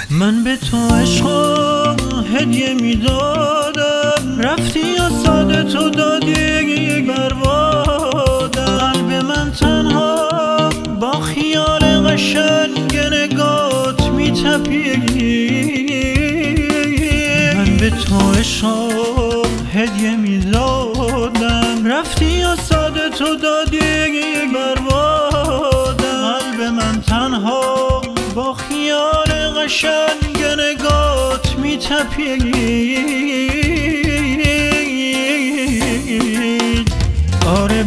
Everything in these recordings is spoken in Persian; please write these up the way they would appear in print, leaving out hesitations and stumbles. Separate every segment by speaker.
Speaker 1: من به تو عشق هدیه میدادم، رفتی یا ساده تو دادی بربادم. قلب من تنها با خیال قشنگ نگات میتپید. من به تو عشق هدیه میدادم، رفتی یا ساده تو دادی بربادم. قلب من تنها با خیال قشنگ نگات میتپید. آره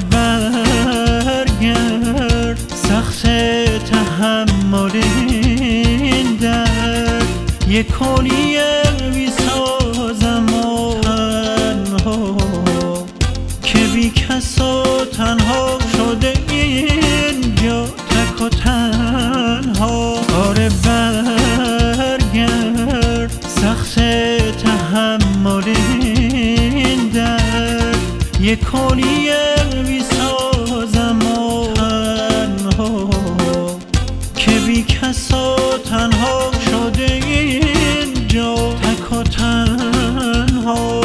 Speaker 1: برگرد، سخت تحمل این درد، یک کلیه میسازم تنها که بی کس و تنها شده اینجا تک و تنها. آره برگرد، سخت تحمل این درد، یک کلیه میسازم تنها که بی کس و تنها شده اینجا تک و تنها.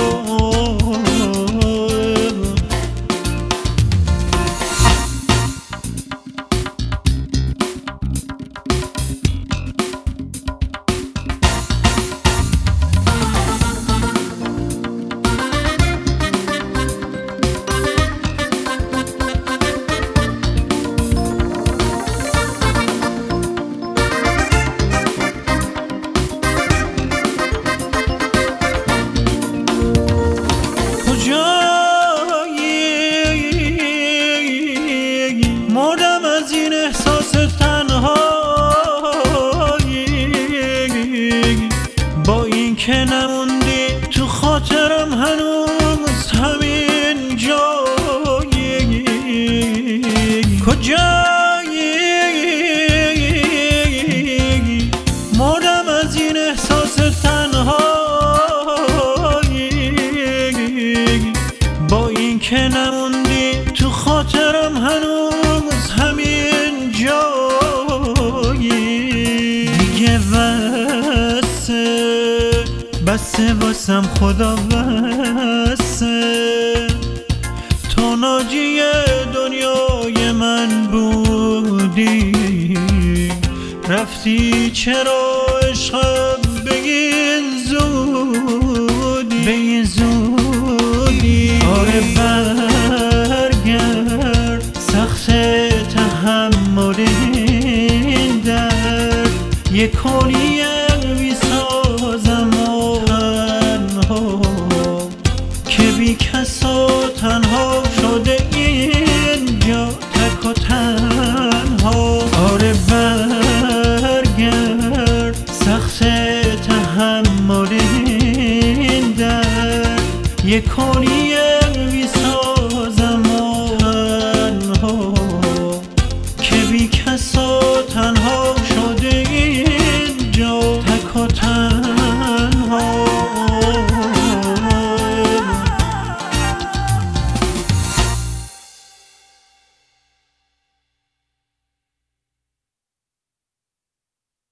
Speaker 1: مردم از این احساس تنهایی، با این که نموندی تو خاطرم هنوز همین جایی. کجایی؟ مردم از این احساس تنهایی، با این که نموندی تو خاطرم هنوز همین جایی. دیگه بسه واسم خدا بسه، تو ناجی دنیای من بودی، رفتی چرا عشقم بگین زودی. آره برگرد، سخت تحمل این درد، یک کلیه